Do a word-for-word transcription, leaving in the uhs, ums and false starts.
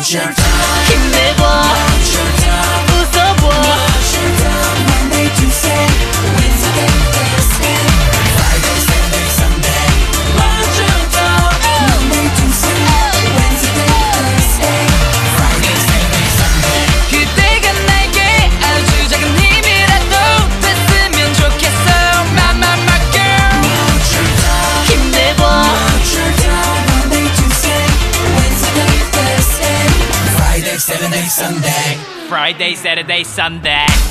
힘내봐 웃어봐 Monday, Tuesday, Wednesday, Thursday, Friday, Saturday, Sunday. Monday, Tuesday, Wednesday, Thursday, Friday, Saturday, Sunday. 그때가 나에게 아주 작은 힘이라도 됐으면 좋겠어 My, my, my girl 힘내봐 Monday, Tuesday, Wednesday, Thursday, Friday, Saturday, Sunday. Friday, Saturday, Sunday